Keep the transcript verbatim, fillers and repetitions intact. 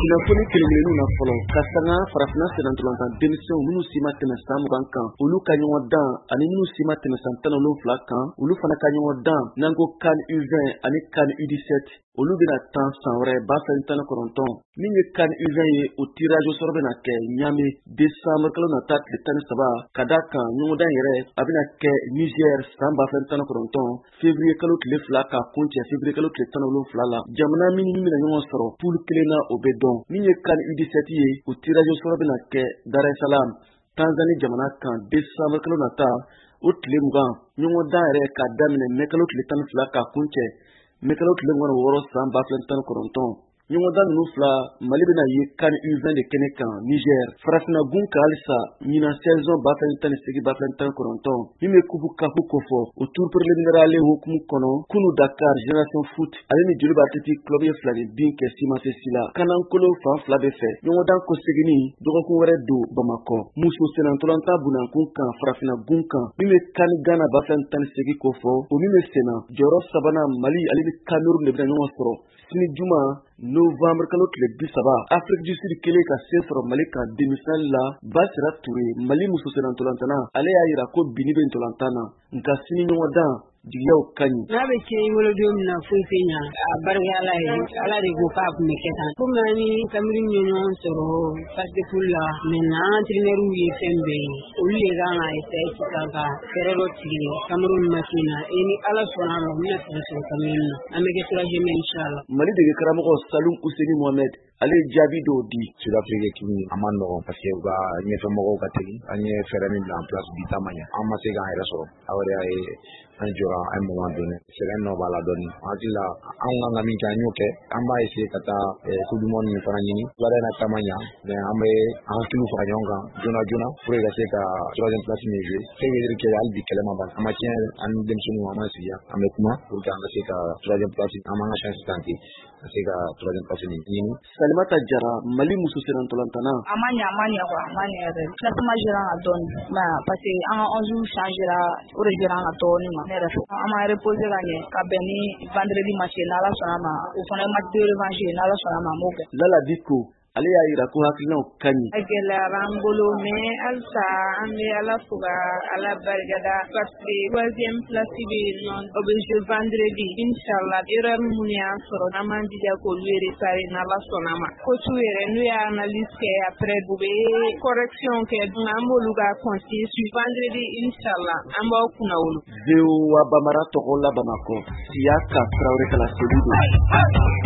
kunnafoni kelenkelen na fɔlɔ ka sanga farafina senantolantan denmisɛnw minnu si ma tɛmɛ san mugan kan olu ka ɲɔgɔn dan ani minnu si ma tɛmɛ san tan wolonwula kan olu fana ka ɲɔgɔn dan n'an ko kan U vingt ani kan U dix-sept olu bɛna tan san wɛrɛ ba fɛn tan kɔnɔntɔn min ye kan U vingt ye o tirage au sort bɛna kɛ ɲami décembre kalo nata tile tan ni saba ka da kan ɲɔgɔndan yɛrɛ a bɛna kɛ Niger san ba fɛn tan kɔnɔntɔn février kalo tile fila ka kun cɛ février kalo tile tan wolonwula la jamana minnu bɛna ɲɔgɔn sɔrɔ poule kelen na o bɛ dɔn min ye kan U dix-sept ye o tirage au sort bɛna kɛ Dar es Salaam Tanzanie jamana kan décembre kalo nata o tile mugan ɲɔgɔndan yɛrɛ ka daminɛ mai kalo tile tan ni fila ka kun cɛ mai kalo tile mugan ni wɔɔrɔ san ba fɛn tan kɔnɔntɔn ɲɔgɔndan ninnu fila Mali bɛna ye kan U vingt de kɛnɛ kan Niger farafina gun ka halisa ɲinan saison ba fɛn tan ni seegin ba fɛn tan kɔnɔntɔn min bɛ kubu kafu kofɔ o tour préliminaire hukumu kɔnɔ kunu Dakar Génération Foot ale ni Joliba Athletic Club ye fila ni bin kɛ Simasesi la kanankolo fan fila bɛ fɛ ɲɔgɔndan ko seginni dɔgɔkun wɛrɛ don Bamakɔ muso senantolantan bunankun kan farafina gun kan min bɛ kan Ghana ba fɛn tan ni seegin kofɔ o min bɛ senna jɔyɔrɔ sabanan Mali ale ni Cameroun de bɛna ɲɔgɔn sɔrɔ sini juma novembre kalo tile bi saba Afrique du Sud kelen ka se sɔrɔ Mali kan demi-finale la Basira Touré Mali muso senantolantana ale y'a yira ko bini bɛ ntolantan na nka sini ɲɔgɔndan jigiyaw ka ɲi n'a bɛ kɛ i wolo don min na foyi tɛ ɲa a barika Ala ye Ala de ko k'a kun bɛ kɛ tan komi an ni Cameroun ye ɲɔgɔn sɔrɔ phase de poule la maintenant entraîneur ye fɛn bɛɛ ye olu de kan ka essayer sisan ka fɛɛrɛ dɔ tigɛ Cameroun match in na et ni Ala sɔnna a ma u bɛna se ka sɔrɔ Cameroun na an bɛ kɛ troisième inchallah Mali dege karamɔgɔ Salum Ouseni Mohamed ale ye jaabi dɔw di Sud-Afrique équipe a ma nɔgɔn parce que u ka ɲɛfɛmɔgɔw ka teli an ye fɛɛrɛ min bila en place bi ta ma ɲɛ an ma se k'an yɛrɛ sɔrɔ a yɛrɛ y'a ye an jɔra an moment donné sɛgɛn nɔ b'a la dɔɔni hakili la an kan ka min kɛ an y'o kɛ an b'a essayer ka taa coupe du monde nin fana ɲini wɛrɛ na ta ma ɲa mais an bɛ an hakiliw fara ɲɔgɔn kan joona joona pour que ka se ka troisième place min jouer ce qui veut dire que hali bi kɛlɛ ma ban an ma tiɲɛ an ni denmisɛnninw an ma sigi an bɛ kuma pour que an ka se ka troisième place an m'an ka chance tenter ka se ka troisième place nin ɲini. Salimata Jara Mali muso senantolantana a ma ɲɛ a ma ɲɛ quoi a ma ɲɛ yɛrɛ classement gérant ka dɔɔni parce que an ka onze changera o de gérant ka dɔɔni ma ne yɛrɛ fɛ an ma reposer ka ɲɛ ka bɛn ni vendredi match ye n'Ala sɔnna ma o fana ye match de revanche ye n'Ala sɔnna ma an b'o kɛ. Lala Diko ale y'a yira ko hakilinaw ka ɲi. A gɛlɛyara an bolo mais halisa an bɛ Ala fo ka Ala barikada parce que troisième place bɛ yen nɔ o bɛ jouer vendredi inchallah erreur minnu y'an sɔrɔ an b'an jija k'olu réparer n'Ala sɔnna ma coach yɛrɛ n'u y'a analyse kɛ après u bɛ correction kɛ donc an b'olu ka conseiller sur vendredi inchallah an b'aw kunna wolo. V O A Bamara tɔgɔ la Bamakɔ Siyaka Traoré Kala Selidu.